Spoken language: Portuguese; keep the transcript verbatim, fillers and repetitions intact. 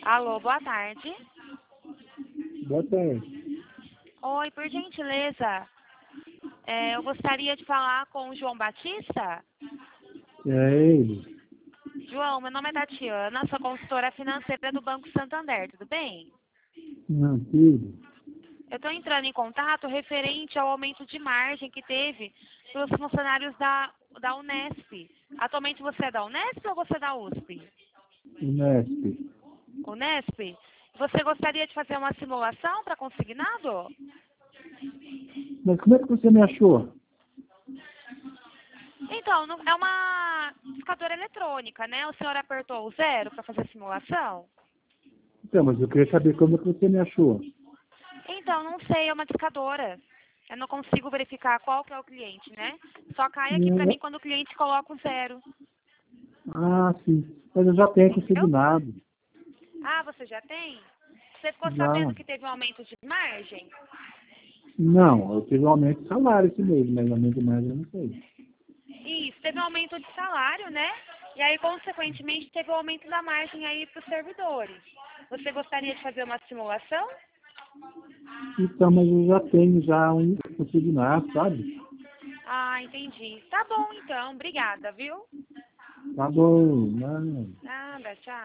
Alô, boa tarde. Boa tarde. Oi, por gentileza, é, eu gostaria de falar com o João Batista. É ele. João, meu nome é Tatiana, sou consultora financeira do Banco Santander, tudo bem? Não, filho. Eu estou entrando em contato referente ao aumento de margem que teve para os funcionários da, da Unesp. Atualmente você é da Unesp ou você é da U S P? Unesp. Unesp? Você gostaria de fazer uma simulação para consignado? Mas como é que você me achou? Então, não- é uma discadora eletrônica, né? O senhor apertou o zero para fazer a simulação? Então, mas eu queria saber como é que você me achou. Então, não sei, é uma discadora. Eu não consigo verificar qual que é o cliente, né? Só cai aqui para Não. mim quando o cliente coloca o zero. Ah, sim. Mas eu já tenho Entendeu? consignado. Ah, você já tem? Você ficou Já. sabendo que teve um aumento de margem? Não, eu tive um aumento de salário esse mês, mas aumento de mais eu não sei. Isso, teve um aumento de salário, né? E aí, consequentemente, teve um aumento da margem aí para os servidores. Você gostaria de fazer uma simulação? Então, mas eu já tenho já um consignado, sabe? Ah, entendi. Tá bom, então. Obrigada, viu? Tá bom, não. Nada, tchau.